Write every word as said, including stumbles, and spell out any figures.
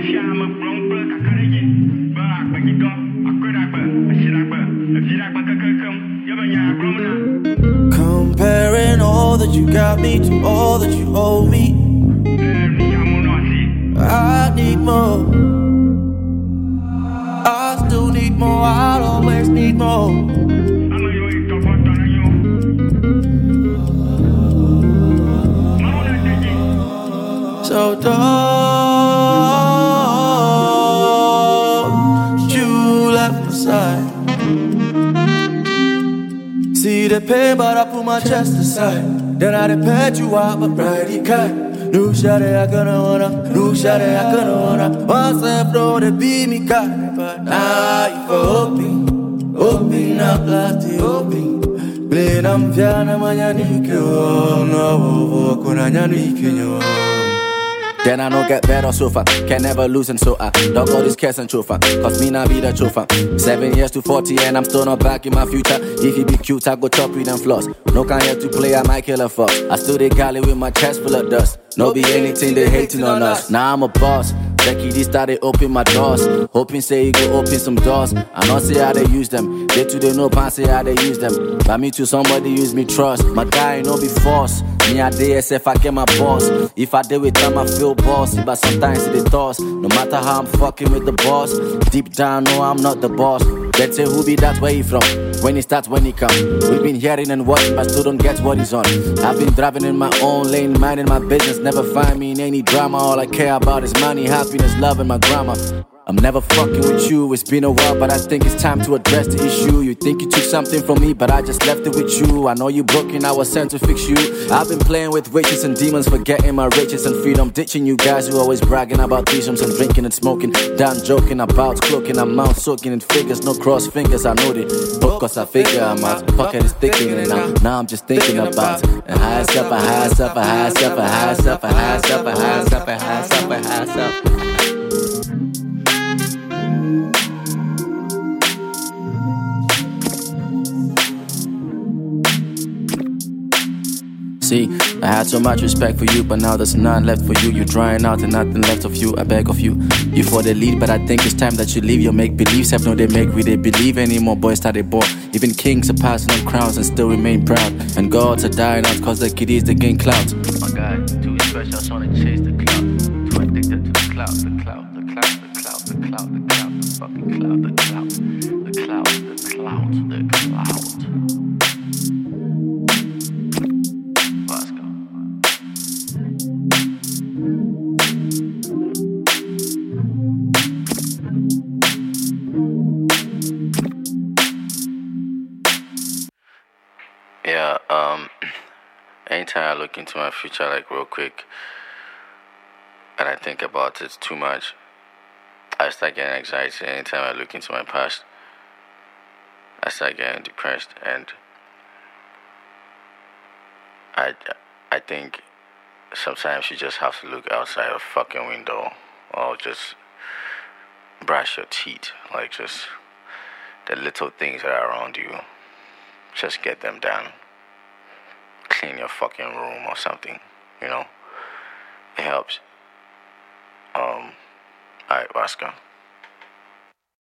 Comparing all that you got me to all that you owe me, I need more. I still need more, I'll always need more. So don't you left my side. See the pain, but I put my chest aside. Then I depend you out, but brighty cut. No shawty, I gonna wanna. No shawty, I gonna wanna. Once I flow, they beat me cut. But now you for hoping, hoping up like the hoping. Play them piano, man, you need to no, kuna nyani. Then I no get better so far, can never lose and so I dog all this cares and chauffeur, cause me not be the chauffeur. Seven years to forty and I'm still not back in my future. If you be cute, I go chop with them floss. No can here to play, I might kill a fuck. I still they galley with my chest full of dust. No be anything, they hating on us. Now I'm a boss. Becky, they started open my doors. Hoping say he go open some doors. I know say how they use them. They too they know pan say how they use them. But me too, somebody use me trust. My guy no be force. Me I D S F I get my boss. If I deal with them I feel bossy. But sometimes it is toss. No matter how I'm fucking with the boss, deep down no I'm not the boss. They say who be that where he from? When he starts, when he come. We've been hearing and watching but still don't get what he's on. I've been driving in my own lane, minding my business. Never find me in any drama. All I care about is money, happiness, love and my grandma. I'm never fucking with you, it's been a while, but I think it's time to address the issue. You think you took something from me, but I just left it with you. I know you broken, I was sent to fix you. I've been playing with witches and demons, forgetting my riches and freedom. Ditching you guys who always bragging about threesomes and drinking and smoking. Done joking about cloaking, I'm out soaking in figures, no cross fingers, I know it. But cause I figure I'm out, pocket is thinking and now, now I'm just thinking about a higher self, a higher self, a higher self, a higher self, a higher self, a higher self, a higher self, a higher self. See, I had so much respect for you, but now there's none left for you. You're drying out and nothing left of you. I beg of you. You for the lead, but I think it's time that you leave. Your make beliefs have no they make we they believe anymore. Boys started born. Even kings are passing on crowns and still remain proud. And gods are dying out cause the kiddies they gain clout. My guy, too special, I just wanna chase the clout. Too addicted to the clout, the clout, the clout, the clout, the clout, the clout, the fucking clout, the clout, the clout, the clout, the clout. Yeah, um, anytime I look into my future, like real quick, and I think about it too much, I start getting anxiety. Anytime I look into my past, I start getting depressed, and I, I think sometimes you just have to look outside a fucking window, or just brush your teeth, like just the little things that are around you. Just get them done. Clean your fucking room or something, you know? It helps. Um, alright, Vasco.